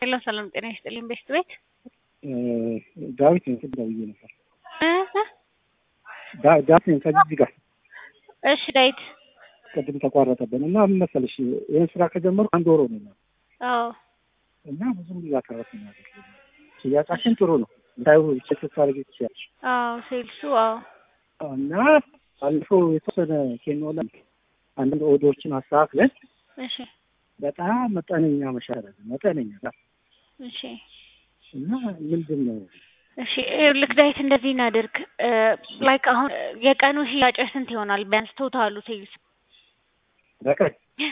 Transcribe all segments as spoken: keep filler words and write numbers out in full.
ሄሎ ሰላም ጤና ይስጥልኝ ቤስት ቤት ዳዊት ነው ደውዬ ነበር። እ ዳ ዳዊት ነው ከዚህ ጋር እሺ ዳዊት ቅድም ተቋረጠብን እና ምን መሰለሽ ይሄን ስራ ከጀመርኩ አንድ ወር ነው። አዎ እና ብዙም እያከረፍን ነው። ሽያጫችን ጥሩ ነው። ታዩ ቼክ ታርጌት ይችላል። አዎ ሴልሱ አዎ እና አልፎ የተወሰነ ኬኖላ አንድ ኦርደሮችን አስተካክለን እሺ በጣም መጠነኛ መሻሻል መጠነኛ እሺ እና ምንድነው እሺ ልክ ዳዊት እንደዚህ እናድርግ ላይክ አሁን የቀኑ ሽያጭ ስንት ይሆናል ቢያንስ ቶታሉ ሴልስ በቀን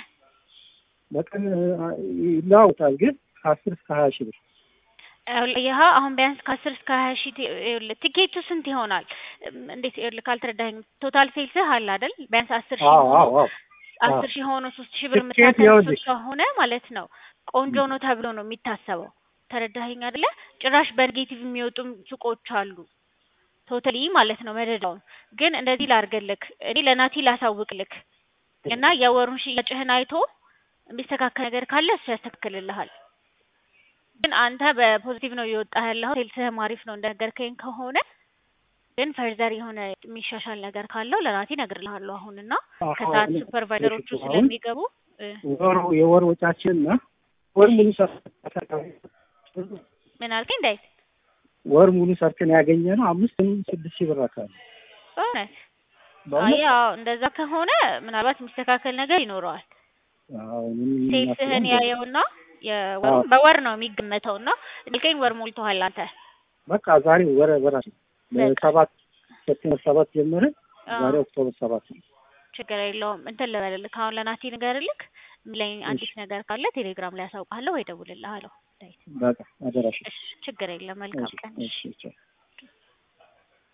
በቀን ይላውታል ግን ከአስር እስከ ሀያ ሺህ ብር ይሄ አሁን ቢያንስ ከአስር እስከ ሀያ ሺህ ቲኬቱ ስንት ይሆናል? እንዴት ይልክ ካልተረዳኸኝ ቶታል ሴልስ አለ አይደል? ቢያንስ አስር ሺህ አዎ አዎ አስር ሺህ ሆኖ ሶስት ሺህ ብር የምታተርፍ ከሆነ ማለት ነው ቆንጆ ነው ተብሎ ነው የሚታሰበው። ተረዳኸኝ አይደለ? ጭራሽ በኔጌቲቭ የሚወጡ ሱቆች አሉ ቶታሊ ማለት ነው መደዳውን። ግን እንደዚህ ላርገልክ እኔ ለናቲ ላሳውቅልክ እና የወሩን ሽያጭህን አይቶ የሚስተካከል ነገር ካለ እሱ ያስተካክልልሃል። ግን አንተ በፖዚቲቭ ነው እየወጣህ ያለው ሴልስህ አሪፍ ነው እንደነገርከኝ ከሆነ ግን ፈርዘር የሆነ የሚሻሻል ነገር ካለው ለናቲ እነግርልሃለሁ አሁንና ከሰዓት ሱፐርቫይዘሮቹ ስለሚገቡ ወሩ የወር ወጫችንና ወር ሙሉ ሰርተን ምን አልከኝ ዳዊት? ወር ሙሉ ሰርተን ያገኘነው አምስት ስድስት ሺህ ብር አካባቢ እውነት? አዎ እንደዛ ከሆነ ምናልባት የሚስተካከል ነገር ይኖረዋል። አዎ ሴልስህን ያየውና የወር በወር ነው የሚገመተውና ልከኝ ወር ሞልቷል አንተ በቃ ዛሬ ወር ወራሽ ለሰባት ሴፕቴምበር ሰባት ጀመረ ዛሬ ኦክቶበር ሰባት ነው። ችግር የለውም እንትን ልበልልህ አሁን ለናቲ ንገርልክ ለኝ አዲስ ነገር ካለ ቴሌግራም ላይ አሳውቃለሁ ወይ ደውልልሃለሁ። በቃ አደራሽ። እሺ ችግር የለም መልካም ቀን። እሺ እሺ